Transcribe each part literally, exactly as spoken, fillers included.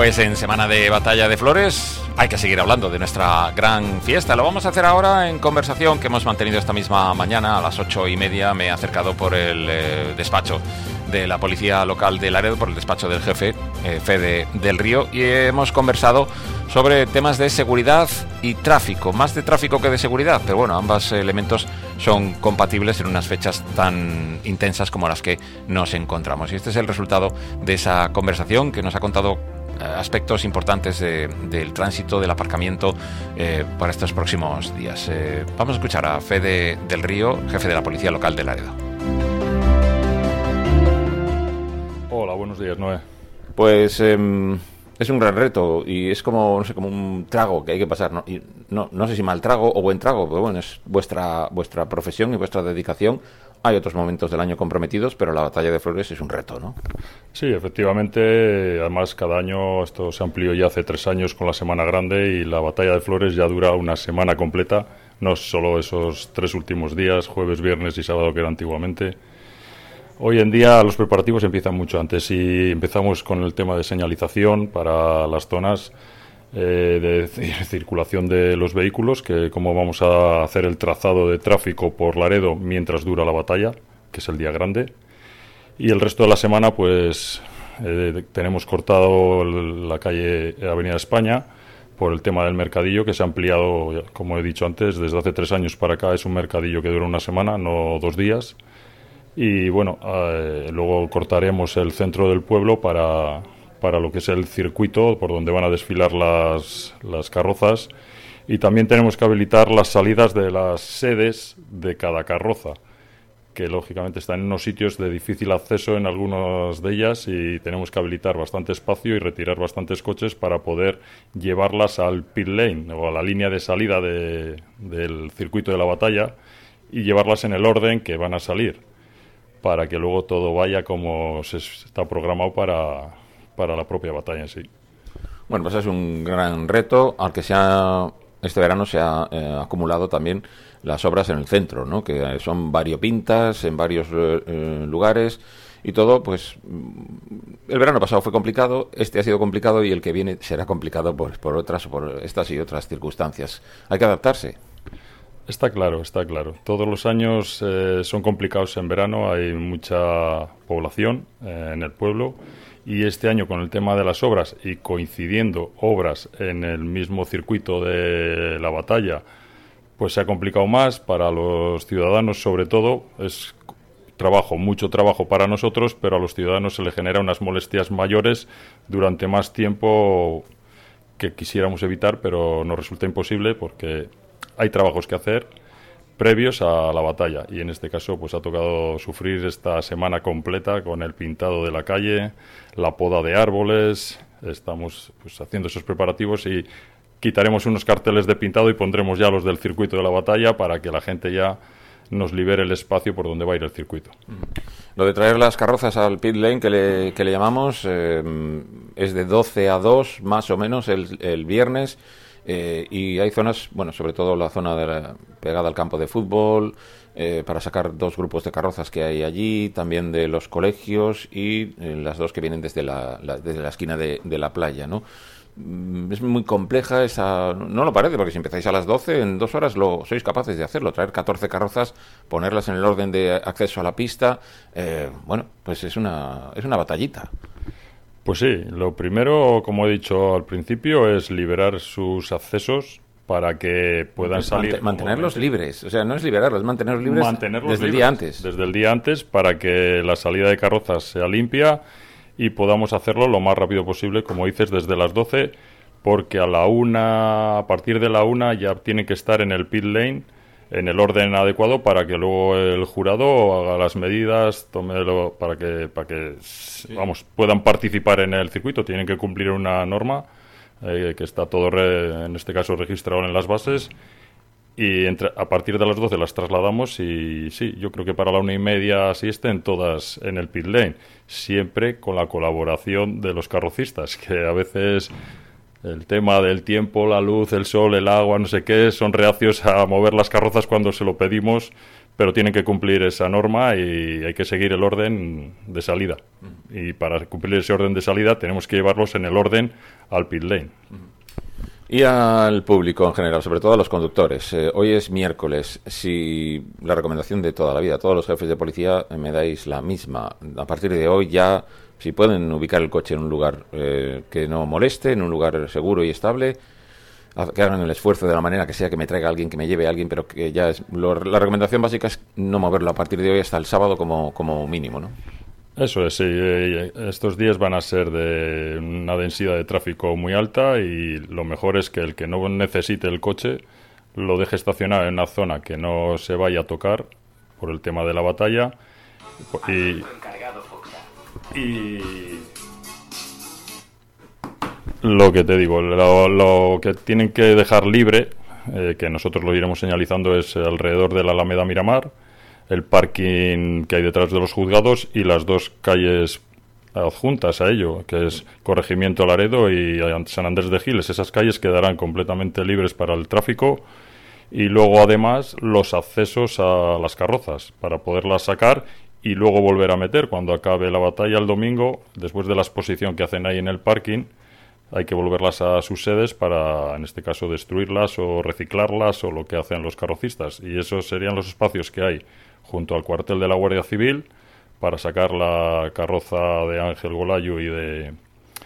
Pues en Semana de Batalla de Flores hay que seguir hablando de nuestra gran fiesta. Lo vamos a hacer ahora en conversación que hemos mantenido esta misma mañana. A las ocho y media me he acercado por el eh, despacho de la Policía Local de Laredo, por el despacho del jefe, eh, Fede del Río, y hemos conversado sobre temas de seguridad y tráfico, más de tráfico que de seguridad, pero bueno, ambos elementos son compatibles en unas fechas tan intensas como las que nos encontramos. Y este es el resultado de esa conversación que nos ha contado eh, aspectos importantes de, del tránsito, del aparcamiento eh, para estos próximos días. Eh, vamos a escuchar a Fede del Río, jefe de la Policía Local de Laredo. Hola, buenos días, Noé. Pues eh, es un gran reto y es como, no sé, como un trago que hay que pasar, ¿no? Y no, no sé si mal trago o buen trago, pero bueno, es vuestra, vuestra profesión y vuestra dedicación. Hay otros momentos del año comprometidos, pero la Batalla de Flores es un reto, ¿no? Sí, efectivamente, además cada año, esto se amplió ya hace tres años con la Semana Grande y la Batalla de Flores ya dura una semana completa, no solo esos tres últimos días, jueves, viernes y sábado que era antiguamente. Hoy en día los preparativos empiezan mucho antes y empezamos con el tema de señalización para las zonas eh, de circulación de los vehículos, que como vamos a hacer el trazado de tráfico por Laredo mientras dura la batalla, que es el día grande, y el resto de la semana pues eh, tenemos cortado la calle Avenida España por el tema del mercadillo, que se ha ampliado, como he dicho antes, desde hace tres años para acá es un mercadillo que dura una semana, no dos días. Y bueno, eh, luego cortaremos el centro del pueblo para, para lo que es el circuito por donde van a desfilar las, las carrozas, y también tenemos que habilitar las salidas de las sedes de cada carroza, que lógicamente están en unos sitios de difícil acceso en algunas de ellas, y tenemos que habilitar bastante espacio y retirar bastantes coches para poder llevarlas al pit lane o a la línea de salida de, del circuito de la batalla y llevarlas en el orden que van a salir, para que luego todo vaya como se está programado para, para la propia batalla en sí. Bueno, pues es un gran reto, al que se ha, este verano se ha eh, acumulado también las obras en el centro, ¿no? Que son variopintas en varios eh, lugares y todo, pues el verano pasado fue complicado, este ha sido complicado y el que viene será complicado por, por otras, por estas y otras circunstancias. Hay que adaptarse. Está claro, está claro. Todos los años eh, son complicados en verano, hay mucha población eh, en el pueblo, y este año con el tema de las obras y coincidiendo obras en el mismo circuito de la batalla, pues se ha complicado más para los ciudadanos, sobre todo. Es trabajo, mucho trabajo para nosotros, pero a los ciudadanos se les genera unas molestias mayores durante más tiempo que quisiéramos evitar, pero nos resulta imposible porque hay trabajos que hacer previos a la batalla, y en este caso pues ha tocado sufrir esta semana completa con el pintado de la calle, la poda de árboles. Estamos pues haciendo esos preparativos y quitaremos unos carteles de pintado y pondremos ya los del circuito de la batalla para que la gente ya nos libere el espacio por donde va a ir el circuito. Lo de traer las carrozas al pit lane, que le, que le llamamos, eh, es de doce a dos más o menos el, el viernes. Eh, y hay zonas, bueno, sobre todo la zona de la, pegada al campo de fútbol, eh, para sacar dos grupos de carrozas que hay allí, también de los colegios y eh, las dos que vienen desde la, la, desde la esquina de, de la playa, ¿no? Es muy compleja esa, no lo parece, porque si empezáis a las doce, en dos horas lo sois capaces de hacerlo, traer catorce carrozas, ponerlas en el orden de acceso a la pista, eh, bueno, pues es una, es una batallita. Pues sí, lo primero, como he dicho al principio, es liberar sus accesos para que puedan pues salir. Mantenerlos libres, o sea, no es liberarlos, es mantenerlos libres mantenerlos desde libres, el día antes. Desde el día antes, para que la salida de carrozas sea limpia y podamos hacerlo lo más rápido posible, como dices, desde las doce, porque a la una, a partir de la una ya tienen que estar en el pit lane en el orden adecuado para que luego el jurado haga las medidas, tómelo para que para que sí. vamos puedan participar en el circuito. Tienen que cumplir una norma eh, que está todo re, en este caso registrado en las bases, y entre, a partir de las doce las trasladamos y sí, yo creo que para la una y media así estén todas en el pit lane, siempre con la colaboración de los carrocistas, que a veces el tema del tiempo, la luz, el sol, el agua, no sé qué, son reacios a mover las carrozas cuando se lo pedimos, pero tienen que cumplir esa norma y hay que seguir el orden de salida. Uh-huh. Y para cumplir ese orden de salida tenemos que llevarlos en el orden al pit lane. Uh-huh. Y al público en general, sobre todo a los conductores. Eh, hoy es miércoles. Si la recomendación de toda la vida, todos los jefes de policía eh, me dais la misma. A partir de hoy ya, si pueden ubicar el coche en un lugar eh, que no moleste, en un lugar seguro y estable, que hagan el esfuerzo de la manera que sea, que me traiga alguien, que me lleve a alguien, pero que ya es... Lo, la recomendación básica es no moverlo a partir de hoy hasta el sábado como, como mínimo, ¿no? Eso es, sí. Estos días van a ser de una densidad de tráfico muy alta y lo mejor es que el que no necesite el coche lo deje estacionar en una zona que no se vaya a tocar por el tema de la batalla. Y, y lo que te digo, lo, lo que tienen que dejar libre, eh, que nosotros lo iremos señalizando, es alrededor de la Alameda Miramar, el parking que hay detrás de los juzgados y las dos calles adjuntas a ello, que es Corregimiento Laredo y San Andrés de Giles. Esas calles quedarán completamente libres para el tráfico y luego además los accesos a las carrozas para poderlas sacar y luego volver a meter cuando acabe la batalla el domingo, después de la exposición que hacen ahí en el parking. Hay que volverlas a sus sedes para, en este caso, destruirlas o reciclarlas o lo que hacen los carrocistas. Y esos serían los espacios que hay junto al cuartel de la Guardia Civil para sacar la carroza de Ángel Golayo y de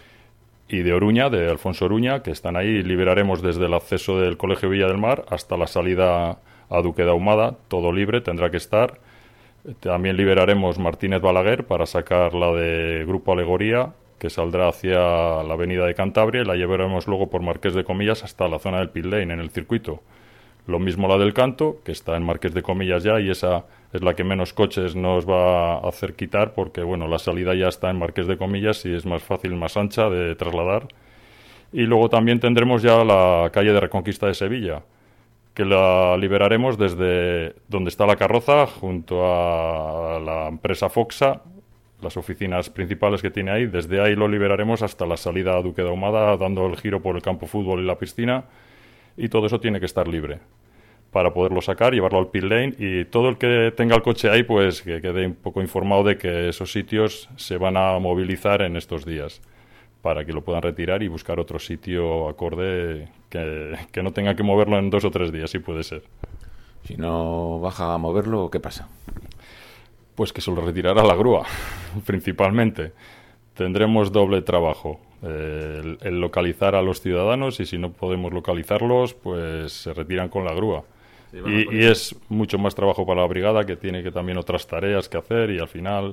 y de Oruña, de Alfonso Oruña, que están ahí. Liberaremos desde el acceso del Colegio Villa del Mar hasta la salida a Duque de Ahumada, todo libre, tendrá que estar. También liberaremos Martínez Balaguer para sacar la de Grupo Alegoría, que saldrá hacia la avenida de Cantabria y la llevaremos luego por Marqués de Comillas hasta la zona del pit lane en el circuito. Lo mismo la del Canto, que está en Marqués de Comillas ya, y esa es la que menos coches nos va a hacer quitar porque, bueno, la salida ya está en Marqués de Comillas y es más fácil, más ancha de trasladar. Y luego también tendremos ya la calle de Reconquista de Sevilla, que la liberaremos desde donde está la carroza, junto a la empresa Foxa, las oficinas principales que tiene ahí. Desde ahí lo liberaremos hasta la salida a Duque de Ahumada, dando el giro por el campo de fútbol y la piscina, y todo eso tiene que estar libre para poderlo sacar, llevarlo al pit lane, y todo el que tenga el coche ahí, pues que quede un poco informado de que esos sitios se van a movilizar en estos días para que lo puedan retirar y buscar otro sitio acorde que, que no tenga que moverlo en dos o tres días, si puede ser. Si no baja a moverlo, ¿qué pasa? Pues que se lo retirará la grúa, principalmente. Tendremos doble trabajo, eh, el, el localizar a los ciudadanos, y si no podemos localizarlos, pues se retiran con la grúa. Sí, bueno, y, pues... y es mucho más trabajo para la brigada, que tiene que también otras tareas que hacer, y al final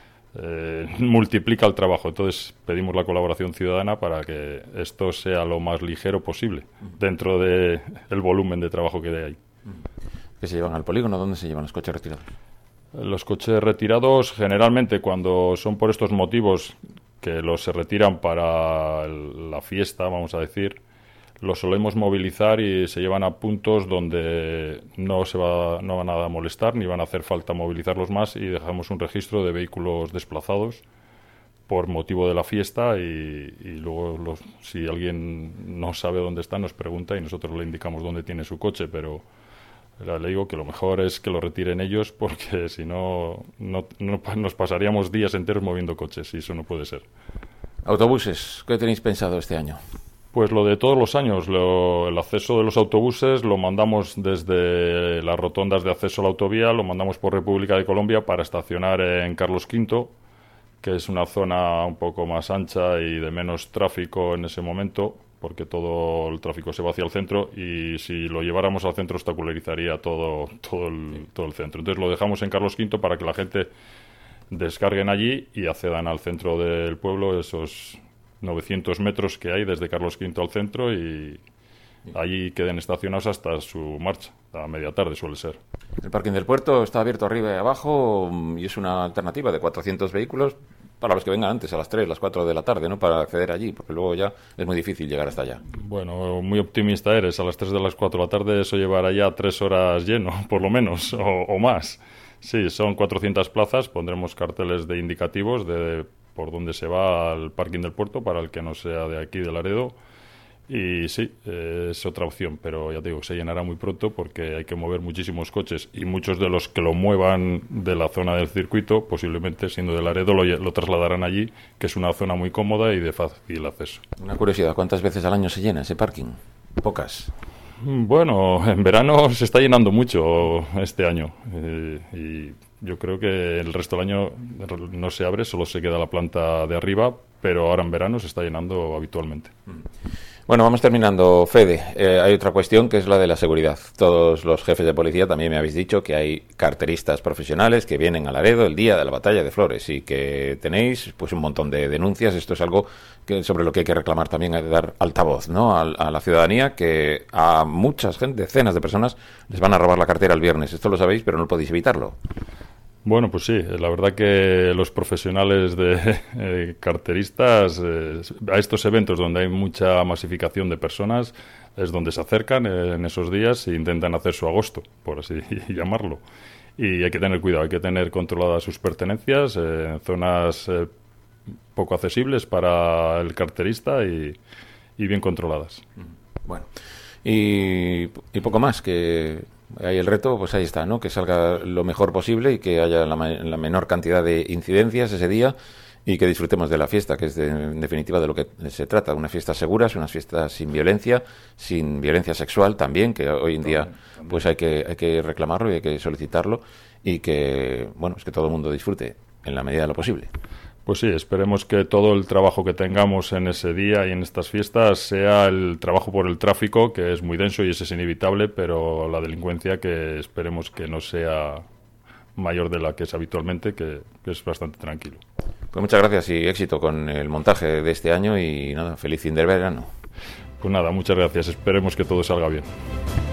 eh, multiplica el trabajo. Entonces pedimos la colaboración ciudadana para que esto sea lo más ligero posible, uh-huh, dentro del de volumen de trabajo que hay. Uh-huh. ¿Qué se llevan al polígono? ¿Dónde se llevan los coches retirados? Los coches retirados, generalmente cuando son por estos motivos, que los se retiran para el, la fiesta, vamos a decir, los solemos movilizar y se llevan a puntos donde no se va, no van a molestar ni van a hacer falta movilizarlos más, y dejamos un registro de vehículos desplazados por motivo de la fiesta, y, y luego los, si alguien no sabe dónde está nos pregunta y nosotros le indicamos dónde tiene su coche, pero le digo que lo mejor es que lo retiren ellos, porque si no, no, no nos pasaríamos días enteros moviendo coches y eso no puede ser. ¿Autobuses? ¿Qué tenéis pensado este año? Pues lo de todos los años, lo, el acceso de los autobuses lo mandamos desde las rotondas de acceso a la autovía, lo mandamos por República de Colombia para estacionar en Carlos quinto, que es una zona un poco más ancha y de menos tráfico en ese momento, porque todo el tráfico se va hacia el centro, y si lo lleváramos al centro obstacularizaría todo, todo, el, todo el centro. Entonces lo dejamos en Carlos quinto para que la gente descarguen allí y accedan al centro del pueblo, esos novecientos metros que hay desde Carlos quinto al centro, y allí queden estacionados hasta su marcha, a media tarde suele ser. El parking del puerto está abierto arriba y abajo, y es una alternativa de cuatrocientos vehículos para los que vengan antes, a las tres, las cuatro de la tarde, ¿no? Para acceder allí, porque luego ya es muy difícil llegar hasta allá. Bueno, muy optimista eres. A las tres de las cuatro de la tarde eso llevará ya tres horas lleno, por lo menos, o, o más. Sí, son cuatrocientas plazas. Pondremos carteles de indicativos de por dónde se va al parking del puerto para el que no sea de aquí, de Laredo. Y sí, eh, es otra opción, pero ya te digo, se llenará muy pronto porque hay que mover muchísimos coches y muchos de los que lo muevan de la zona del circuito, posiblemente siendo de Laredo, lo, lo trasladarán allí, que es una zona muy cómoda y de fácil acceso. Una curiosidad, ¿cuántas veces al año se llena ese parking? Pocas. Bueno, en verano se está llenando mucho este año eh, y yo creo que el resto del año no se abre, solo se queda la planta de arriba, pero ahora en verano se está llenando habitualmente. Bueno, vamos terminando, Fede. Eh, hay otra cuestión que es la de la seguridad. Todos los jefes de policía también me habéis dicho que hay carteristas profesionales que vienen a Laredo el día de la Batalla de Flores y que tenéis pues un montón de denuncias. Esto es algo que, sobre lo que hay que reclamar también, hay que dar altavoz, ¿no?, a, a la ciudadanía, que a muchas gente, decenas de personas, les van a robar la cartera el viernes. Esto lo sabéis, pero no podéis evitarlo. Bueno, pues sí, la verdad que los profesionales de eh, carteristas eh, a estos eventos donde hay mucha masificación de personas es donde se acercan eh, en esos días e intentan hacer su agosto, por así llamarlo. Y hay que tener cuidado, hay que tener controladas sus pertenencias eh, en zonas eh, poco accesibles para el carterista y, y bien controladas. Bueno, y, y poco más, que hay el reto, pues ahí está, ¿no?, que salga lo mejor posible y que haya la, la menor cantidad de incidencias ese día y que disfrutemos de la fiesta, que es de, en definitiva de lo que se trata, una fiesta segura, una fiesta sin violencia, sin violencia sexual también, que hoy en día pues hay que hay que reclamarlo y hay que solicitarlo y que, bueno, es que todo el mundo disfrute en la medida de lo posible. Pues sí, esperemos que todo el trabajo que tengamos en ese día y en estas fiestas sea el trabajo por el tráfico, que es muy denso y ese es inevitable, pero la delincuencia que esperemos que no sea mayor de la que es habitualmente, que, que es bastante tranquilo. Pues muchas gracias y éxito con el montaje de este año y nada, feliz fin del verano. Pues nada, muchas gracias, esperemos que todo salga bien.